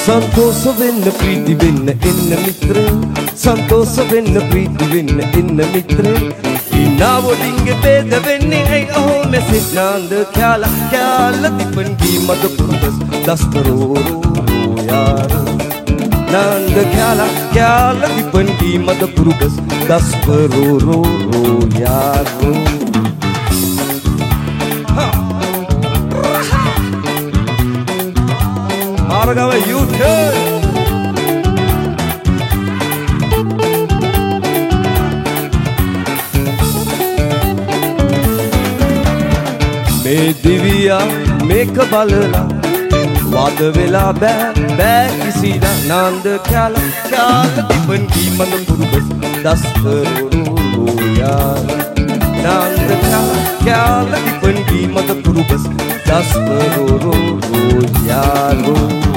संतोष වෙන්න ප්‍රීති වෙන්න එන්න මිත්‍රය संतोष වෙන්න ප්‍රීති වෙන්න එන්න මිත්‍රය ඉනාවොඩින්ගේ බේද වෙන්නේ ඇයි අහෝ මෙසේ නාන්ද ක්‍යාල දිපන් ගී මද පුරුදස් දස්කරෝ යාර නාන්ද ක්‍යාල දිපන් ගී මද පුරුදස් දස්කරෝ යාර Margawa U-turn මේ දිවියා මේක බලලා වාද වෙලා බෑ කිසිලා නාන්ද ක්‍යාල දිපන් ගී මද පුරුබස් දස්කරෝ යාර නාන්ද ක්‍යාල දිපන් ගී මද පුරුබස් දස්කරෝ යාරෝ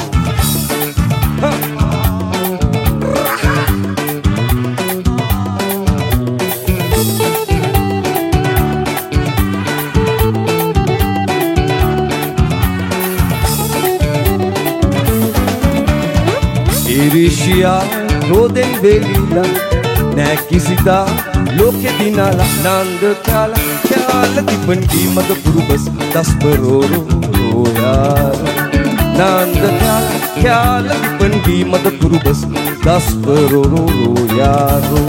ඉරිෂියා රෝදෙන් වෙලිලා නෑ කිසිදා ලෝකෙ දිනලා නාන්ද ක්‍යාල දිපන් ගී මද පුරුබස් දස්කරෝ යාර නාන්ද ක්‍යාල දිපන් ගී මද පුරුබස් දස්කරෝ යාරෝ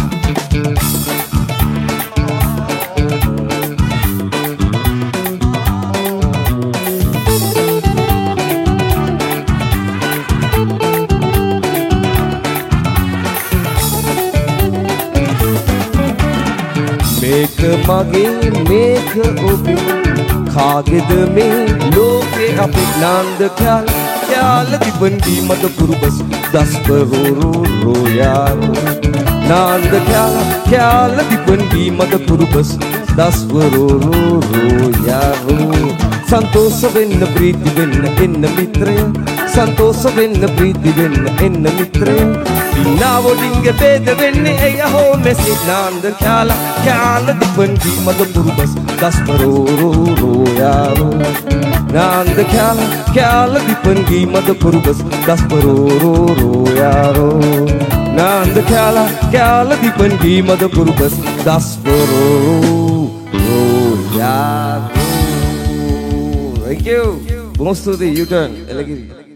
මේක මගේ මේක ඔබේ කාගෙද මේ ලෝකේ අපේ නාන්ද ක්‍යාල දිපන් ගී මද පුරුබස් දස්කරෝ යාර නාන්ද ක්‍යාල දිපන් ගී මද පුරුබස් දස්කරෝ යාර संतोष වෙන්න ප්‍රීති වෙන්න එන්න මිත්‍රය संतोष වෙන්න ප්‍රීති වෙන්න එන්න මිත්‍රය ඉනාවොඩින්ගේ බේද වෙන්නේ ඇයි අහෝ මෙසේ නාන්ද ක්‍යාල දිපන් ගී මද පුරුබස් දස්කරෝ යාරෝ නාන්ද ක්‍යාල දිපන් ගී මද පුරුබස් දස්කරෝ යාරෝ නාන්ද ක්‍යාල දිපන් ගී මද පුරුබස් දස්කරෝ යාරෝ Thank you. Bungos to the U-turn. Elagiri.